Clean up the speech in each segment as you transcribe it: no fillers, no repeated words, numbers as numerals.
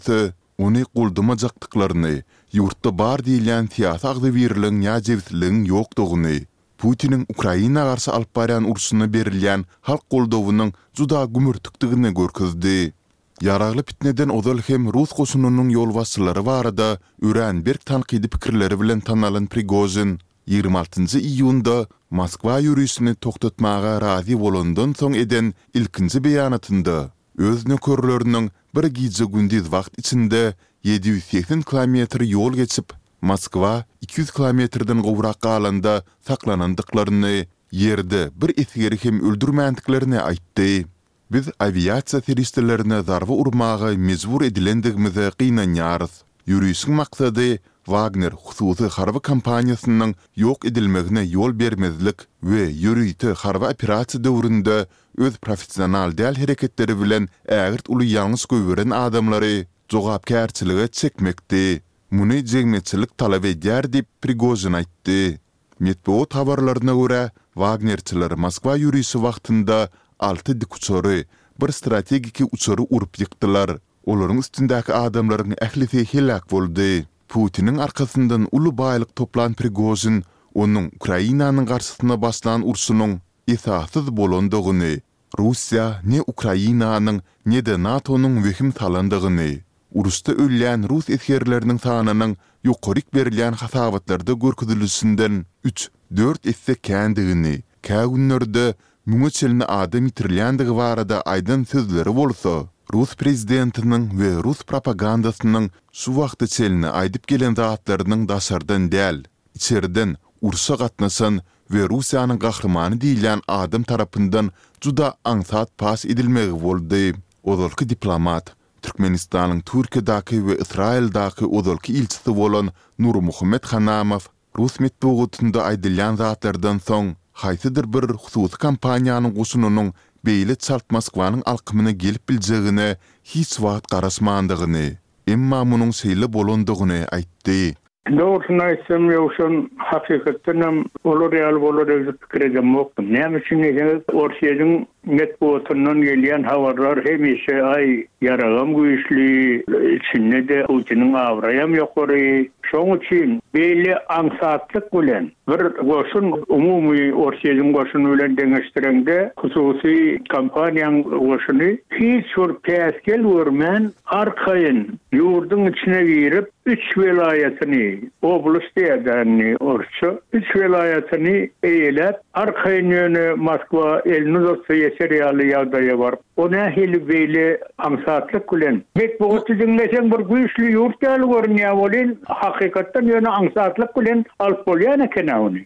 onu guldamajaqdıklaryny, yurtda bar diýilen tiýatagda berilen ýajewitligiň ýokdugyny, Putin'in Ukraina garşy alyp barýan urşuna berilýän halk goldawynyň juda gümürtükdigini görkezdi. Yaragly pitneden ozal hem Rus goşunynyň ýolbaşçylary barada Ürenberg tanqidi pikirleri bilen tanalan Prigozhin 26 iyunda Moskwa ýürüýüşini toktatmaga razy bolandan soň eden ilkinji beýanatynda öz nökerleriniň bir gije gündüz wagt içinde 780 kilometr ýol geçip Moskwa 200 kilometrden gowrak alanda saklanandyklaryny, yerde bir esgeri hem öldürmäntiklerini aýtdy. Biz aviasiýa terroristlerine zarba urmaga mezbur edilendigimize gynanýarys. Ýürüýüşiň maksady Wagner hususy harby kampaniýasynyň ýok edilmegine ýol bermezlik we ýürüýte harby operasiýa döwründe öz professional däl hereketleri bilen ägirt uly ýalňyş göwüren adamlary jogapkärçilige çekmekdi. Muny jegmetçilik talap edýär diýip Prigozhin aýtdy. Medeniýet habarlaryna görä Wagnerçiler Moskwa ýürüýüşi wagtynda 6 dik uçary, bir strategiki uçary urup ýykdylar. Olaryň üstündäki adamlaryň ählisi helak boldy. Putin'in arkasından uly baýlyk toplan Prigozhin, onuň Ukrainanyň garşysyna başlan urşunyň esasyz bolandygyny, Russiýa ne Ukrainanyň ne de NATO'nyň wehim talandygyny, urusda ölýän Rus eskerleriniň sanynyň ýokaryk berilýän hasabatlarda görkezilýändinden 3-4 esse kändigini, kägünlerde müňeçelini adam ýitirilýändigi barada aýdan sözleri bolsa, Rus prezidentiniň we Rus propagandasynyň şu wagtda çelini aýdyp gelen zatlarynyň daşardan däl, içeriden ursa gatnaşan we Russiýanyň gahrymany diýilen adam tarapyndan juda aňsat pas edilmegi boldy. Ozalky diplomat, Türkmenistanyň Türkiýedaky we Israeldaky ozalky ilçisi bolan Nurmuhammed Hanamow, Rus medeniýetinde aýdylýan zatlardan soň haýsydyr bir hususy kampaniýanyň goşunynyň beýle çalt Moskwanyň alkymyna gelip biljegine hiç wagt garaşmandygyny, emma munyň şeýle bolandygyny aýtdy. Doğrusunu aýtsam ýokşan hakykatdan olar ýaly bolar diýip pikir edemok. Näme üçin Orsiýanyň medeniýetinden gelýän habarlar hemişe ay yaragam güýçli, içinde de Putin'in awraýam ýokary. Şoň üçin beýle aňsatlyk bilen bir goşun umumy Orsiýanyň goşuny bilen deňeşdirende hususy kampaniýaň goşuny hiç bir päskel görmän arkaýyn ýurdyň içine girip 3 welaýatyny oblast diýerler orça 3 welaýatyny eýlep arkaýyn ýöne Moskwa elini tutsa ýeter ýaly ýagdaýa bar. Ona hili beýle aňsatlyk bilen medeniýeti dinleşen bir güýçli ýurt ýaly görünýär bolan hakykatdan ýöne aňsatlyk bilen alyp bolýan eken ony.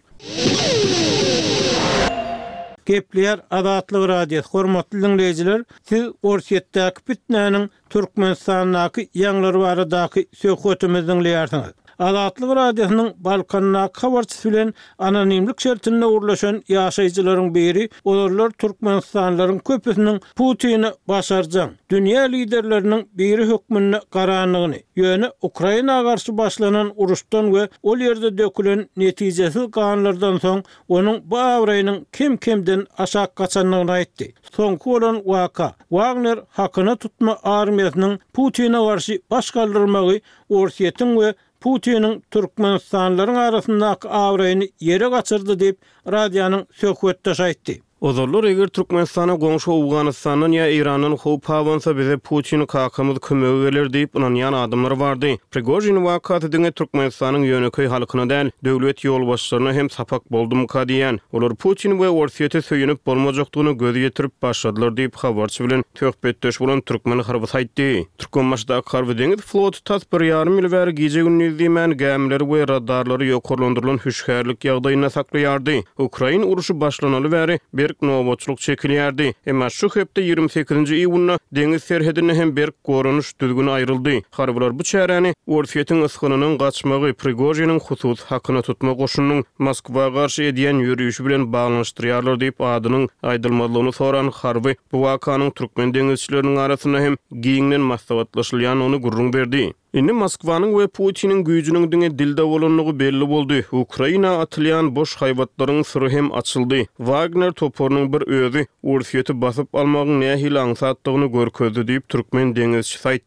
Gepler Azatlyk Radio hormatly dinleyijiler, siz Orsiýetdäki pitnäniň Türkmenistanyňky ýanglary baradaky söhbetimizi dinleýärsiňiz. Azatlyk Radiosynyň Balkanna habarçysy bilen anonimlik şertinde urlaşan ýaşaýjylaryň biri, olar Türkmenistanlaryň köpüsiniň Putin'i başarjak dünýä liderleriniň biri hökmüne garanygyny, ýöne Ukraina garşy başlanan uruşdan we ol ýerde dökülen netijesiz ganlardan soň onuň bu awraýynyň kim-kimden aşak gaçanlygyny aýtdy. Soňky bolan waka Wagner hakyna tutma armiýasynyň Putin'e garşy başgaldyrmagy Orsiýetiň we Putin'in Türkmenistanlaryň arasyndaky awraýyny ýere gaçyrdy diýip radionyň söhbetdeşi aýtdy. Ozallar eger Türkmenistana goňşy Awganystanyň ýa Iranyň howp hawansa bize Putin kakamyz kömegi gelir diýip inanýan adamlar bardy. Prigozhin wakaty diňe Türkmenistanyň ýöneköy halkyna däl, döwlet ýolbaşçylaryna hem sapak boldum ka diýen. Olar Putin we Orsiýete söýünip bolmajakdygyny gözi ýetirip başladylar diýip habarçy bilen töhbetdeş bolan türkmen harby aýtdy. Türkmenmaşdaky harby deňiz floty tas 1,5 ýyl bäri gije gündüz diýmen gemleri we radarlary ýokarlandyrylan hüşgärlik ýagdaýyna saklaýardy. Ukraina uruşy başlanaly bäri berk nowaçlyk çekilýärdi. Emma şu hepde 28-nji iýunda deňiz serhedine hem berk gorunuş düzgün aýryldy. Harbylar bu çäreni Orsiýetiň yskynynyň gaçmagy Prigozhinin husus hakyna tutma goşunynyň Moskwa garşy edýän ýürüýüşi bilen baglanşdyrýarlar diýip adynyň aýdylmalygyny soran harby bu wakanyň türkmen deňizçileriniň arasynda hem giňden maslahatlaşylýan ony gurrun berdi. Indi Moskwanyň we Putiniň güýjüniň diňe dilde bolanlygy belli boldy. Ukraina atylýan boş haýwatlaryň syry hem açyldy. Wagner toporunyň bir özü Orsiýeti basyp almagyň nähili aňsatdygyny görkezdi diýip türkmen deňizçisi aýtdy.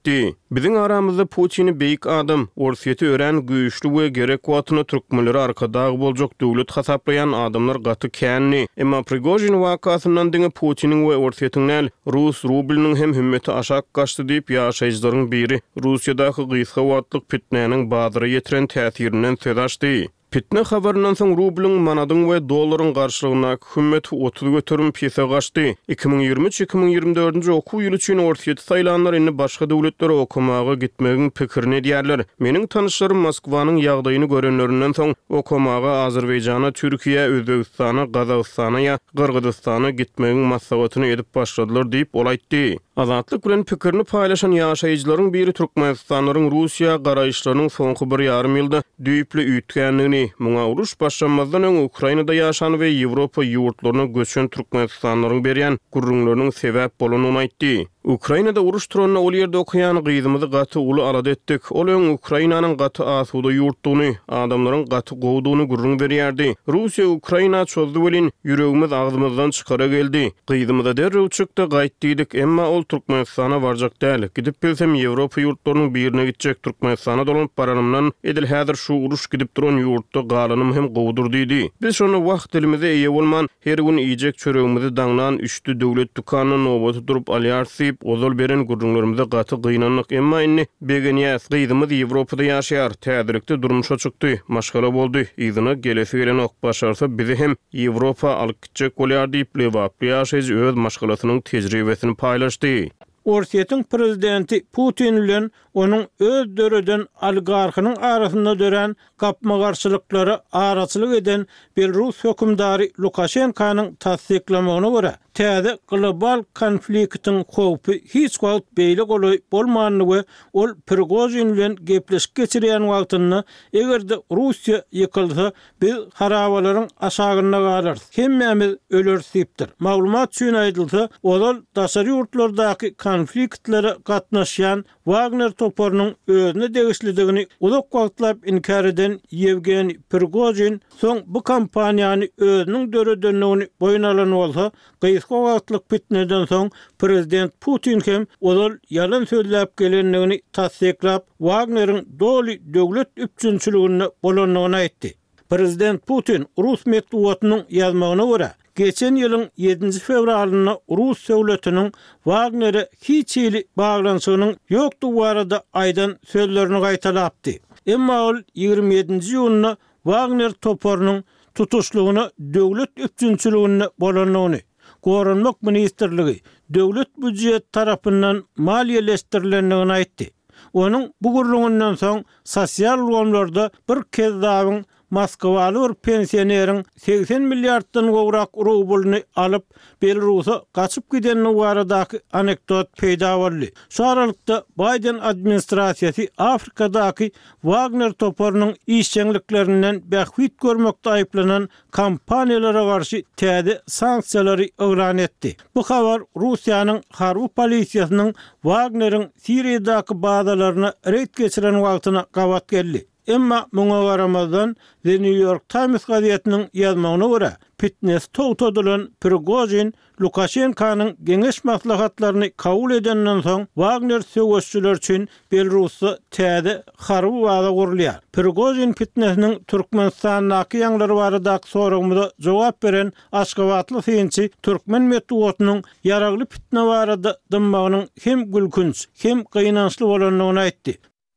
Biziň aramyzda Putin'i beýik adam, orsiýeti ören güýçli we gerek wagtyna türkmenleri arkadagy boljak döwlet hasaplayan adamlar gaty känni. Emma Prigozhin wakasyndan diňe Putin'in we orsiýetiniň Rus rubliniň hem hümmeti aşak gaçdy diýip ýaşaýjylaryň biri Russiýadaky gysga wagtlyk pitnäniň badyra ýetiren täsirinden söz açdy. Pitne habarından soň rublun, manadyň we dollaryň garşylygyna hükümet 30 götürüm piyasa gaçdy. 2023-2024-nji okuw ýyly üçin orsiýet saýlanlar indi başga döwletlere okumaga gitmegiň pikirini diýerler. Meniň tanışlarym Moskwanyň ýagdaýyny görenlerinden soň okumaga Azerbaýjana, Türkiýe, Özbegistana, Gazagystana ýa Gyrgyzstana gitmegiň maslahatyny edip başladylar diýip ol aýtdy. Azatlyk bilen pikirini paýlaşan ýaşaýjylaryň biri Türkmenistanyň Russiýa garaýşlarynyň soňky 1,5 ýylda düýpli üýtgänligini, muňa uruş başlanmazdan öň Ukrainada ýaşan we Ýewropa ýurtlaryna göçen Türkmenistanyň berýän gurrunlarynyň sebäp bolanyny aýtdy. Ukrainada uruş turanyna ol ýerde okuyan gyzymyzy gaty uly alad etdik. Ol öň Ukrainanyň gaty asuda ýurtdugyny, adamlaryň gaty gowdugyny gurrun berýärdi. Russiýa Ukraina çözdi welin ýüregimiz agzymyzdan çykara geldi. Gyzymyza derrew çykdy, gaýtdyk, emma ol Türkmenistana barjak däl. Gidip bilsem Ýewropa ýurtlarynyň birine gitjek, Türkmenistana dolanyp baranymdan edil häzir şu uruş gidip duran ýurtda galanym hem gowdur diýdi. Biz şonu wagt dilimize eýe bolman her gün iýjek çöregimizi daňlan üçdi döwlet dukanyny nobaty durup alýarsyp ozal beren gurrunlarymyza gaty gynanlyk, emma inni begenýäs gyzymyz Ýewropada ýaşaýar, täzirikde durmuşa çykdy, maşgala boldy. Ýygyna gelesi gelen ok başarsa bizi hem Ýewropa alyp gitjek bolýar diýip Lewap ýaşaýjy öz maşgalasynyň tejribesini paýlaşdy. Orsiýetiň prezidenti Putin bilen onuň öz döreden oligarhynyň arasynda dören gapma garşylyklary araçylyk eden Belarus hökümdary Lukashenkanyň tasdiklamagyna görä, täze global konfliktiň howpy hiç wagt beýle golay bolmanyny we ol Prigozhin bilen gepleşik geçirýän wagtyny egerde Russiýa ýykylsa biz harabalaryň aşagyna galar, hemmämiz ölersipdir. Maglumat üçin aýdylsa, ol daşary ýurtlardaky konfliktlere gatnaşýan Wagner toporunyň özüne degişlidigini uzak wagtlap inkar eden Yevgeni Prigozhin soň bu kampaniýany özüniň döredenligini boýuna alan bolsa, gysga wagtlyk pitneden soň prezident Putin hem ol ýalan sözläp gelenligini tasdiklap Wagneryň doly döwlet üçinçiligini bolanyny aýtdy. Prezident Putin Rus medeniýetiniň ýazmagyna görä, geçen ýylyň 7 fevralyna Rus döwletiniň Wagner'e hiç ýyly baglanşygynyň ýokdugy barada aýdan sözlerini gaýtalapdy. Emma ol 27-nji ýylyna Wagner toporunyň tutuşlugyny döwlet üçinçiligini bolanyny, Gorunmak Ministrligi döwlet büdjet tarapyndan maliýeleşdirilendigini aýtdy. Onuň bu gurrundan soň sosial gomlarda bir kez daýyň Moskwaly bir pensioneriň 80 milliarddan gowrak rublyny alyp Belarusa gaçyp gidenini baradaky anekdot peýda boldy. Şu aralykda Biden administrasiýasy Afrikadaky Wagner toporunyň işçiliklerinden bähwit görmekde aýplanan kampaniýalara garşy täze sanksiýalary elan etdi. Bu habar Russiýanyň harby polisiýasynyň Wagner'in Siriýadaky bazalaryna reýd geçiren wagtyna gawat geldi. Emma muňa garamazdan The New York Times gazetiniň ýazmagyna görä, pitnes togtadylan Prigozhin Lukashenkanyň geňeş maslahatlaryny kabul edenden soň Wagner söwüşçüler üçin Belarusda täze harby baza gurulýar. Prigozhin pitnesiniň Türkmenistanyň ýanglary baradaky soragymyza jogap beren Aşgabatly synçy Türkmen medeniýetiniň ýaragly pitne barada dymmagynyň hem gülkünç hem gynançly bolanyny aýtdy.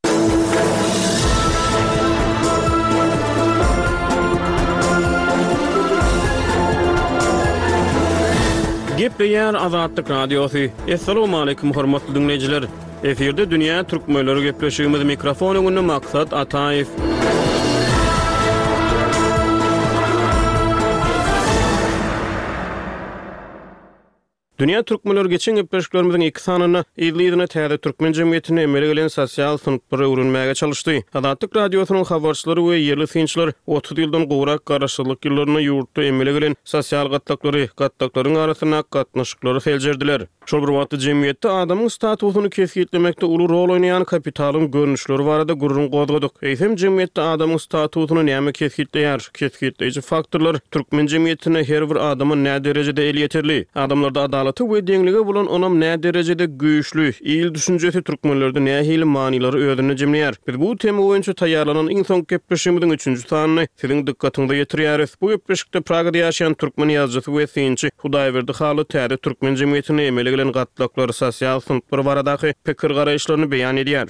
Gepleýär Azatlyk Radiosy. Assalamu alaykum hormatly dinleýijiler. Eferde dünýä türkmenleri gepleşigimiz mikrofonyny Maksat Ataýew. Dünýä türkmenleri geçen gepleşiklerimiziň iki sanyny ýylygyna täze türkmen jemgyýetine emele gelen sosial synpyry öwrenmäge çalışdy. Azatlyk Radiosynyň habarçylary we ýerli synçylar 30 ýyldan gowrak garaşylyk ýyllaryna ýurtda emele gelen sosial gatnaklaryň arasyna gatnaşyklary seljerdiler. Şol bir wagtda jemgyýetde adamyň statusyny kesgitlemekde uly rol oýnaýan kapitalyň görnüşleri barada gurrun gozgadyk. Eýsem jemgyýetde adamyň statusyny näme kesgitleýär? Kesgitleýiji faktorlar türkmen jemgyýetine her bir adamyň nä derejede el ýeterli? Adamlarda adalet adalatı we deňlige bolan onam nä derejede güýçlü, iyil düşünjesi türkmenlerde nä hili manylary ödüne jemleýär. Biz bu tema boýunça taýýarlanan iň soňky gepleşigimiň 3-nji sanyny siziň dikkatiňizde ýetirýäris. Bu gepleşikde Pragada ýaşaýan türkmen ýazgysy we synçy Hudaýberdi haly täze türkmen jemgyýetine emele gelen gatlaklar sosial synplar baradaky pikir garaýşlaryny beýan edýär.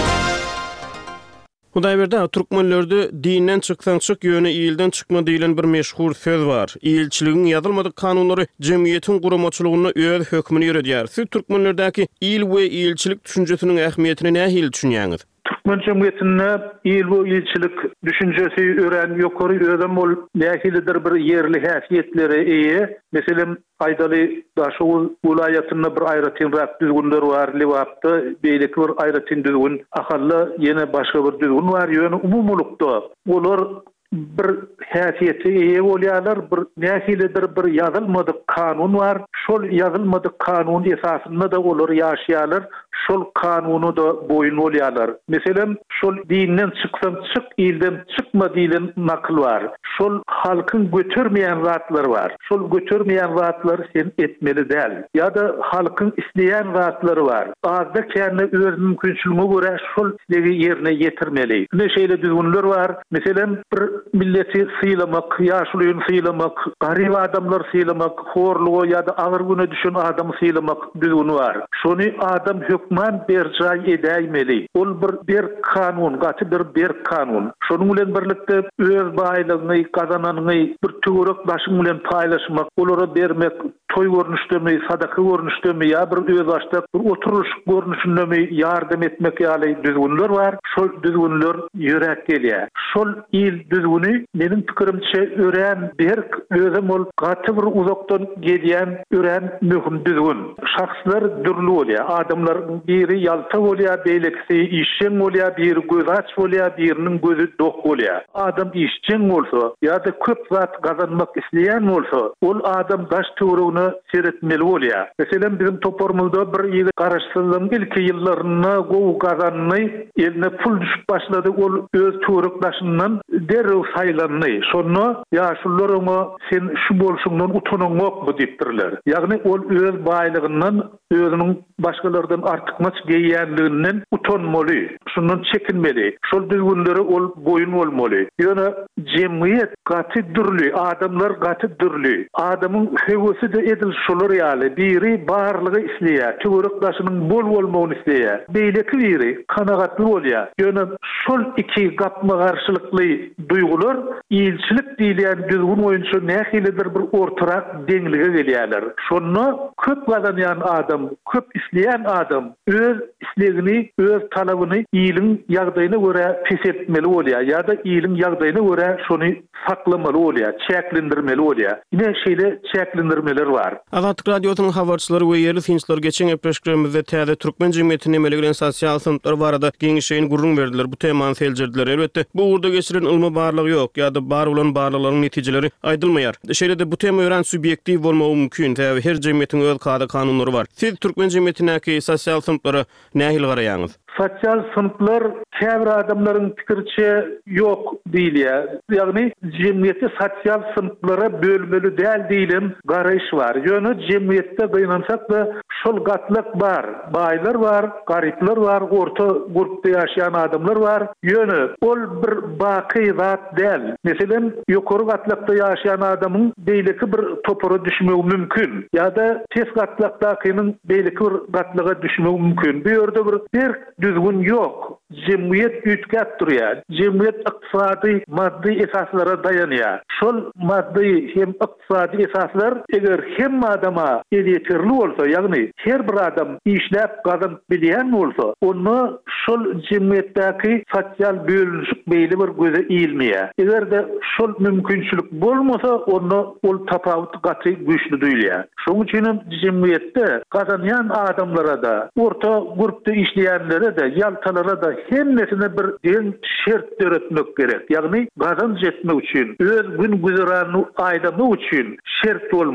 Hudaýberde türkmenlerde dinden çyksaň çyk ýöne ýyldan çykma diýilen bir meşhur söz bar. Ýylçylygyň ýazylmadyk kanunlary jemgyýetiň guramaçylygyna öz hökmüni ýöredýär. Siz türkmenlerdäki ýyl we ýylçylyk düşünjesiniň ähmiýetini nähili düşünýäňiz? Türkmen cemiyetinde iyil bu iyilçilik düşüncesi ören ýokary ödem ol nähilidir bir yerli häsiýetleri eýe. Meselem Aydaly Daşow welaýatynda bir aýratynrak düzgünler bar, Liwapda beýleki bir aýratyn düzgün, ahalla ýene başga bir düzgün bar. Ýöne umumlukda olar bir häsiýeti eýe bolýarlar, bir nähilidir bir ýazylmadyk kanun bar. Şol ýazylmadyk kanun esasynda da olar ýaşaýarlar. Şol kanuny da boyun bolýarlar. Meselem şol dinden çyksaň çyk, ýyldan çykma diýilen nakl bar. Şol halkyň götürmeýän zatlar bar. Şol götürmeýän zatlar sen etmeli däl. Ýa-da halkyň isleýän zatlary bar. Azda kände öz mümkinçiligine görä şol isleýi ýerine ýetirmeli. Neşeýle düzgünler bar. Meselem bir milleti sylamak, ýaşulyny sylamak, garyb adamlar sylamak, horlugy ýa-da agyr güne düşen adam sylamak düzgüni bar. Şonu adam hükman berjay edäýmeli. Ol bir kanun, gaty bir kanun. Şonuň bilen birlikde öz baýlygyny, kazananyny bir töwerek başyň bilen paýlaşmak, olara bermek, toy görnüşdemi, sadaka görnüşdemi ýa bir öz başda bir oturuş görnüşdemi ýardam etmek ýaly düzgünler bar. Şol düzgünler ýörek gelýär. Şol ýyl düzgüni meniň pikirimçe ören bir özüm ol gaty bir uzakdan gelýän ören möhüm düzgün. Şahslar dürli bolýar, adamlar biri ýalta bolýar, beýlekisi işçiň bolýar, biri göz aç bolýar, biriniň gözü dok bolýar. Adam işçiň bolsa, ýa-da köp zat gazanmak isleýän bolsa, ol adam daş töweregine seretmeli bolýar. Meselem bizim topormuzda bir ýygy garaşsyzlygyň ilki ýyllaryna gowy gazanny, eline pul düşüp başlady, ol öz töwerekdaşyndan derrew saýlandy. Şonu ýaşullaryňa sen şu bolşundan utanmak bu diýipdirler. Ýagny ol öz baýlygyndan özüniň başgalardan artykmaç geýýänliginden utanmaly, şundan çekinmeli. Şol düzgünleri ol boyun bolmaly. Ýöne jemgyýet gaty dürli, adamlar gaty dürli. Adamyň hewesi de edil şolar ýaly. Biri barlygy isleýär, töwerekdaşynyň bol bolmagyny isleýär. Beýleki biri kanagatly bolýar. Ýöne şol iki gapma garşylykly duýgular ýylçylyk diýilen düzgün boýunça nähilidir bir ortarak deňlige gelýärler. Şonu köp gazanýan adam, köp isleýän adam öz islegini, öz talabyny ýylyň ýagdaýyna görä pesetmeli bolýar ýa-da ýylyň ýagdaýyna görä şonu saklamaly bolýar, çäklendirmeli bolýar. Ine şeýle çäklendirmeler bar. Azatlyk radiosynyň habarçylary we ýerli synçylar geçen epeşgrimizde täze türkmen jemgyýetine emele gelen sosial synplar barada geňişeýin gurrun berdiler. Bu temany seljerdiler. Elbetde bu urda geçiren ilmi barlygy ýok ýa-da bar bolan barlyklaryň netijeleri aýdylmaýar. Şeýle de bu tema ören subyektiw bolmagy mümkin. Täze her jemgyýetiň öz kady kanunlary bar. Siz türkmen jemgyýetine sosial synplara nähili garaýaňyz? Sosial synplar käbir adamlaryň pikirçe ýok diýilýär. Ýagny jemgyýetde sosial synplara bölmeli däl diýilen garaýş bar. Ýöne jemgyýetde gynansak da şol gatlyk bar. Baýlar bar, garyplar bar, orta grupda ýaşaýan adamlar bar. Ýöne ol bir baky zat däl. Meselem ýokary gatlykda ýaşaýan adamyň beýleki bir topora düşmegi mümkin. Ýa-da tes gatlykdakynyň beýleki bir gatlyga düşmegi mümkin. Bu ýerde bir düzgün ýok. Jemgyýet ütgäp durýar. Jemgyýet ykdysady, maddi esaslara dayanýar. Şol maddi hem ykdysady esaslar eger hem adama ýetirli bolsa, ýagny her bir adam işläp gazanyp bilýän bolsa, onu şol jemgyýetdäki sosial bölünşik beýli bir göze iýilmeýär. Eger de şol mümkinçilik bolmasa, onu ol tapawut gaty güýçli duýulýar. Şoň üçin jemgyýetde gazanýan adamlara da, orta grupda işleýänlere de, ýaltalara da hemnesine bir deň şert öğretmek gerek. Ýagny gazanç etmek üçin, öz gün güzeranyny aýdamak üçin şert bolmaly.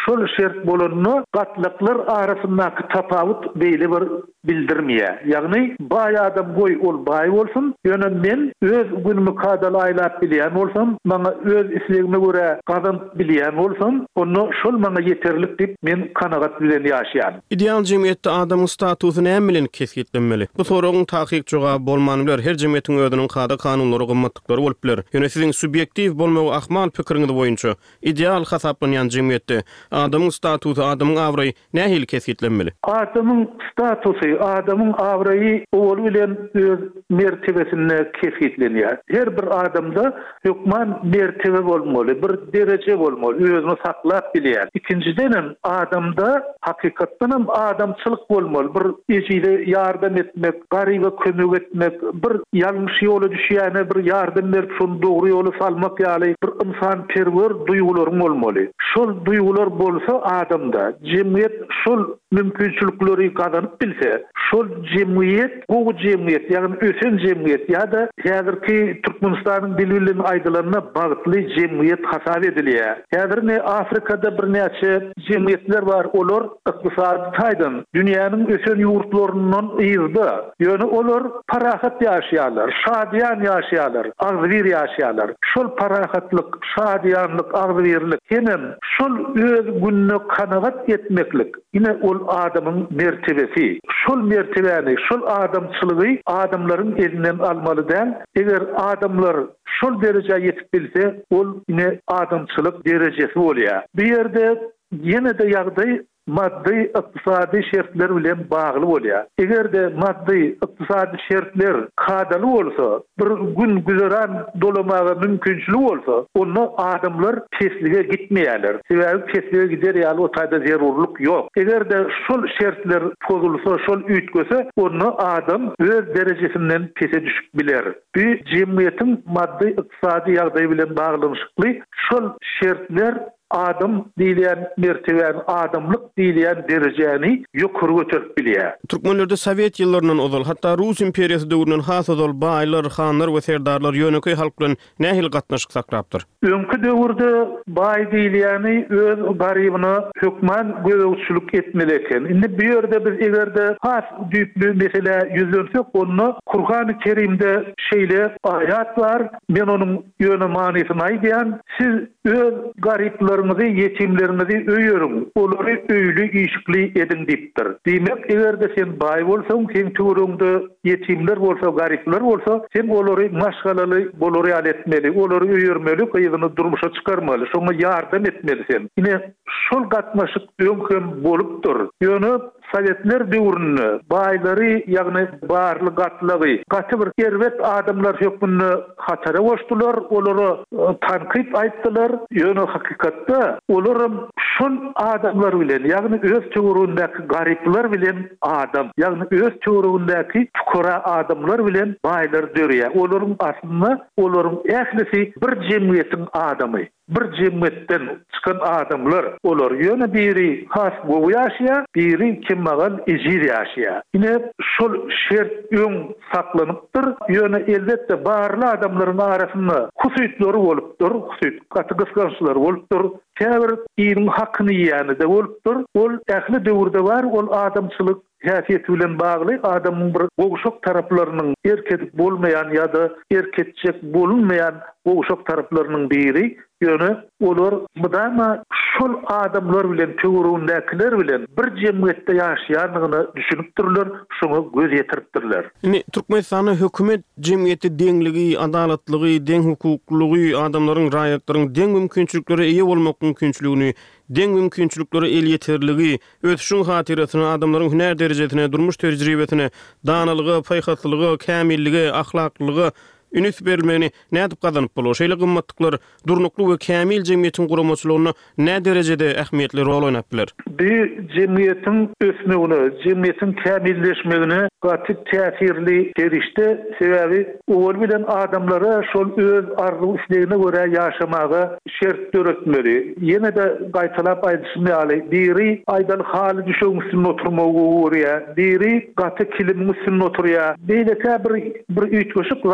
şol şert bolanny gatlyklar arasyndaky tapawut beýle bir bildirmeýär. Ýagny baý adam goý ol baý bolsun, ýöne men öz günümi kadal aýlap bilýän bolsam, maňa öz islegime görä gazan bilýän bolsam, onu şol maňa ýeterlik diýip men kanagat bilen ýaşaýan. Ideal jemgyýetde adamyň statusyny näme bilen kesgitlenmeli? Bu soragyň takyk jogap bolmany biler. Her jemgyýetiň özüniň kada kanunlary gymmatlyklary bolup biler. Ýöne siziň subyektiw bolmagy ahmal pikiriňiz boýunça ideal hasaplanýan jemgyýetde adamyň statusy, adamyň awraý nähili kesgitlenmeli? Adamyň statusy, adamyň awraý ol bilen öz mertebesine kesgitlenýär. Her bir adamda hukman mertebe bolmaly, bir derece bolmaly, özüni saklap bilýär. İkinciden adamda hakykatdan hem adamçylyk bolmaly, bir eşile ýardam etmek, garyba kömek etmek, bir ýalňyş ýola düşýäne bir ýardam berip şonu dogry ýola salmak ýaly bir insan perwer duýgulary bolmaly. Şol duýgular bolsa adamda jemgyýet şol mümkinçilikleri gazanyp bilse, şol jemgyýet, bu jemgyýet, ýagny ösen jemgyýet ýa-da häzirki Türkmenistanyň dil bilen aýdylanyna bagtly jemgyýet hasap edilýär. Häzir Afrikada bir näçe jemgyýetler bar, olar ykdysady taýdan dünýäniň ösen ýurtlaryndan ýyzdy. Ýöne olar parahat ýaşaýarlar, şadyan ýaşaýarlar, agzybir ýaşaýarlar. Şol parahatlyk, şadyanlyk, agzybirlik hem şol öz gününe kanagat etmeklik. Ine ol adamyň mertebesi. Şol mertebäni, şol adamçylygy adamlaryň elinden almaly däl. Eger adamlar şol derejeye ýetip bilse, ol ine adamçylyk derejesi bolýar. Bu ýerde ýene de ýagdaý maddi ykdysady şertler bilen bagly bolýar. Egerde maddi ykdysady şertler kadaly bolsa, bir gün güzeran dolamaga mümkinçiligi bolsa, onu adamlar keslige gitmeýärler. Sebäbi keslige gider ýaly o taýda zerurluk ýok. Egerde şol şertler pozulsa, şol üýtgese, onu adam öz derecesinden kese düşüp biler. Bu jemgyýetiň maddi ykdysady ýagdaýy bilen baglanyşykly şol şertler adam diýilen mertebäni, adamlyk diýilen derejäni ýokary götürip bilýär. Türkmenlerde Sowet ýyllaryndan ozal, hatda Rus imperiýasy döwründen has ozal baýlar, hanlar we serdarlar ýöneköy halk bilen nähili gatnaşyk saklapdyr? Öňkü döwürde baý diýilýäni öz garybyny hökman göwçülük etmeli eken. Indi bu ýerde biz egerde has düýplü mesele ýüzlensek, onu Kur'an-ı Kerimde şeýle aýat bar. Men onuň ýöne manysyny aýdýan, siz öz garyplarynızı, yetimlerinizi öýürin, olary öýlü işikli edin diýipdir. Demek, egerde sen baý bolsaň, sen töwerüňde yetimler bolsa, garyplar bolsa, sen olary maşgalaly bolary etmeli, olary öýürmeli, gyzyny durmuşa çykarmaly, şoňa ýardam etmeli sen. Ine şol gatnaşyk öňkem bolupdyr. Ýöne Sovetler döwründe baýlary, ýagny barly gatlygy, gaty bir serwet adamlar hökmünde hatara goşdular, olary tanqid aýtdylar. Ýöne hakykatda olar şol adamlar bilen, ýagny öz töweründäki garyplar bilen adam, ýagny öz töweründäki fukara adamlar bilen baýlar dörýär. Olaryň aslynda olaryň ählisi bir jemgyýetiň adamy. Bir jemgyýetden çykan adamlar, olar ýöne biri has gowy ýaşaýar, biri kimmagal ejir ýaşaýar. Ine şol şert öň saklanypdyr. Ýöne elbetde barly adamlaryň arasynda husuýetlary bolupdyr, husuýet gaty gysgançylary bolupdyr. Käbir ýygyň hakyny ýany-de bolupdyr. Ol ähli döwürde bar, ol adamçylyk häsiýeti bilen bagly adamyň bir gowşak taraplarynyň erkek bolmaýan ýa-da erkekçek bolunmaýan gowşak taraplarynyň biri. Ýöne olar mudama şol adamlar bilen töweründäkiler bilen bir jemgyýetde ýaşaýanlygyny düşünipdirler, şoňa göz ýetiripdirler. Türkmenistanyň hökümet jemgyýeti deňligi, adalatlygy, deň hukuklygy, adamlaryň raýatlaryň deň mümkinçilikleri eýe bolmak mümkinçiligini, deň mümkinçilikleri el ýeterligi, öz şun hatyrasyny, adamlaryň hünär derejesine, durmuş tejribesine, danalygy, paýhatlygy, kämilligi, ahlaklygy ünis berilmegini nädip gazanyp bolar? Şeýle gymmatlyklar durnukly we kämil jemgyýetiň guramaçylygyna nä derejede ähmiýetli rol oýnap biler? Bu jemgyýetiň ösmegine, jemgyýetiň kämilleşmegine gaty täsirli derişde, sebäbi ol bilen adamlara şol öz arzu islegine görä ýaşamaga şert döretmeli. Ýene de gaýtalap aýdysynly, biri aýdal haly düşüňsiň oturmagy görýär, biri gaty kilim üstüne oturýar. Beýleki bir üýtgeşik zat gerek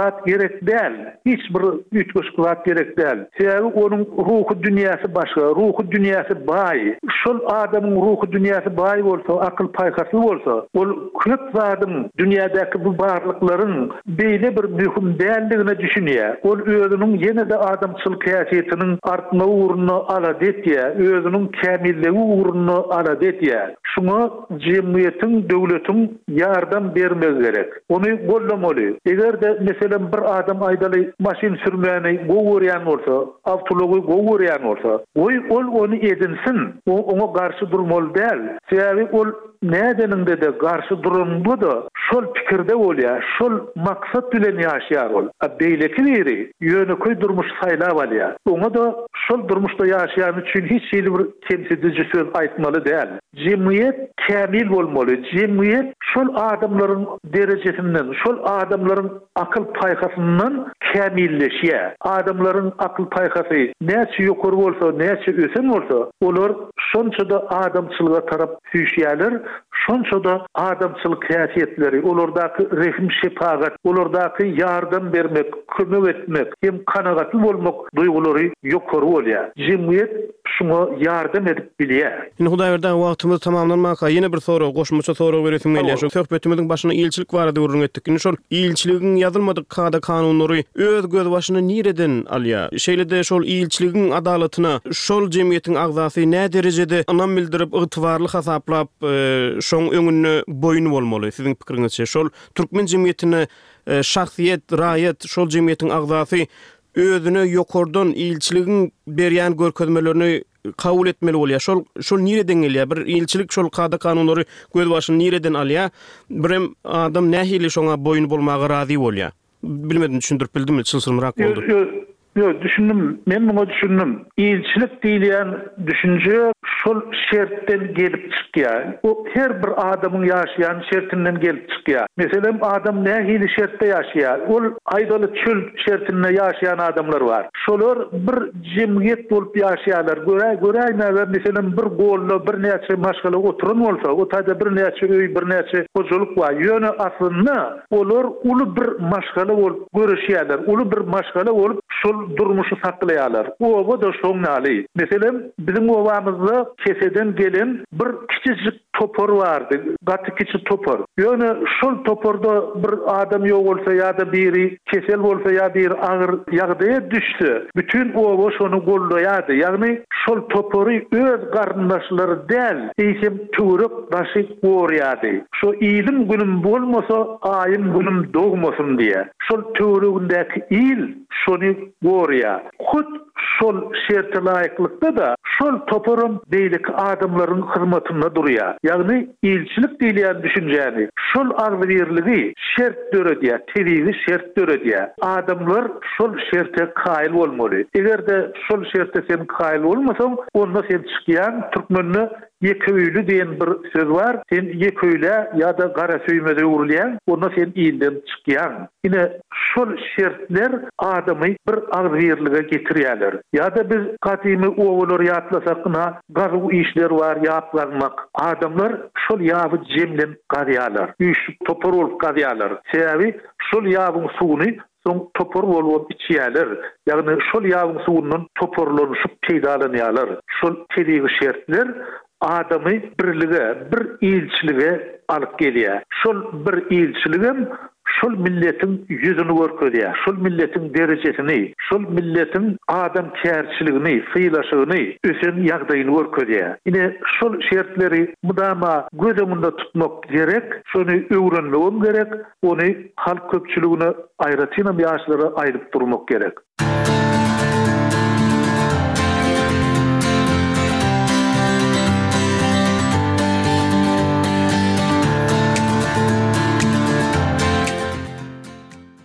gerek değil. Hiç bir ütgüş kıvat gerek değil. Sebebi onun ruhu dünyası başka, ruhu dünyası bayi. Şol adamın ruhu dünyası bayi olsa, akıl paykası olsa, ol köp zadın dünyadaki bu barlıkların beyle bir mühim değerliğine düşünüyor. Ol özünün yine de adamçıl kıyafetinin artma uğrunu ala detye, özünün kamilleği uğrunu ala detye. Şuna cemiyetin, devletin yardım vermez gerek. Onu gollamalı. Eğer de mesela bir adam aydalı maşin sürmeyeni goğuryan olsa, avtologu goğuryan olsa, ol onu edinsin, ona karşı durmalı değil. Sebebi ol nedeninde de karşı durumda da şol fikirde ol ya, şol maksat bilen yaşayar ol. Beyleki veri, yönü koy durmuş sayla var ya. Ona da şol durmuşta yaşayan için hiç şeyli bir temsilici söz aytmalı değil. Cemiyet kamil olmalı. Cemiyet şol adamların derecesinden, şol adamların akıl paykasından kamilleşiye. Adamların akıl paykası neçe yukarı olsa, neçe ösen olsa, olur şonça da adamçılığa taraf hüşyeler, şonça da adamçılık kıyafetleri, olurdaki rehim şefaat, olurdaki yardım vermek, kömek etmek, hem kanagatlı olmak duyguları yukarı oluyor. Cemiyet şuna yardım edip biliyor. Şimdi Hudaýberden wagtymyz tamamlanmaka ýene bir soru, goşmaça soru beresim gelýär. Şu söhbetimizin başyna ilçilik barada urun etdik. Indi şol ilçiligiň ýazylmadyk kada kanunlary öz göz başyna nireden alýar? Şeýle-de şol ilçiligiň adalatyna şol jemgyýetiň agzasy nä derejede anam bildirip ygtybarly hasaplap şoň öňüne boyun bolmaly? Siziň pikiriňizçe şol türkmen jemgyýetine şahsiýet, raýat şol jemgyýetiň agzasy özüne ýokardan ilçiligiň berýän görkezmelerini kabul etmeli bolýar. Şol nireden gelýär? Bir ilçilik şol kada kanunlary göz başyny nireden alýar? Birem adam nähili şoňa boyun bolmagy razy bolýar? Bilmedim, düşündirip bildimmi? Çylsyrmyrak boldy. Yok, düşündüm. Men bunu düşündüm. İlçilik diýilen düşünje şol şertten gelip çykýar. O her bir adamın ýaşaýan şertinden gelip çykýar. Meselem adam nähili şertde ýaşaýar. Ol aýdaly çöl şertinde ýaşaýan adamlar bar. Şolar bir jemgyýet bolup ýaşaýarlar. Göräýmär meselem bir golla bir näçe maşgala oturan bolsa, o taýda bir näçe öý, bir näçe gojalyk bar. Ýöne aslynda olar uly bir maşgala bolup görüşýärler. Uly bir maşgala bolup şol durmuşu saklayalar. O da şoňnaly. Meselem bizim obamyzda keseden gelen bir kiçicik topor vardı. Gaty kiçi topor. Ýöne şol toporda bir adam ýok bolsa ýa-da biri kesel bolsa ýa bir agyr ýagdaýa düşdi. Bütün oba şonu gollaýardy. Ýagny şol topory öz garyndaşlary del, eýsem türüp başy gorýardy. Şo ilim günüm bolmasa aýym günüm dogmasyn diýe. Şol türündäki il şonu gorýar. Hut şol şerti laýyklykda da şol toporun beýlik adamlaryň hyzmatyna durýar. Ýagny ilçilik diýilen düşünjäni şol agzyrligi şert döredýär, tebiği şert döredýär. Adamlar şol şerte kaýyl bolmaly. Egerde şol şerte sen kaýyl bolmasaň, onda sen çykýan türkmenni yeköýlü diýen bir söz bar. Sen yeköýle ýa-da gara söýmede urulýan, onda sen iýinden çykýan. Ine şol şertler adamy bir agzyrlyga getirýärler. Ýa-da biz gatymy owulary ýatlasakna gazy işler bar, ýaplanmak. Adamlar şol ýaby jemlen garýarlar. Üýşüp topor bolup garýarlar. Sebebi şol ýabyň suwuny soň topor bolup içýärler. Ýagny şol ýabyň suwundan toporlanyşyp peýdalanýarlar. Şol tebiği şertler adamy birlige, bir ilçilige alyp gelýär. Şol bir ilçiligem şol milletin yüzünü görkezýär. Şol milletin derejesini, şol milletin adam kärçiligini, syýlaşygyny, ösen ýagdaýyny görkezýär. Ine şol şertleri mudama göz öňünde tutmak gerek, şonu öwrenmek gerek, ony halk köpçüligine aýratynam ýaşlara aýryp durmak gerek.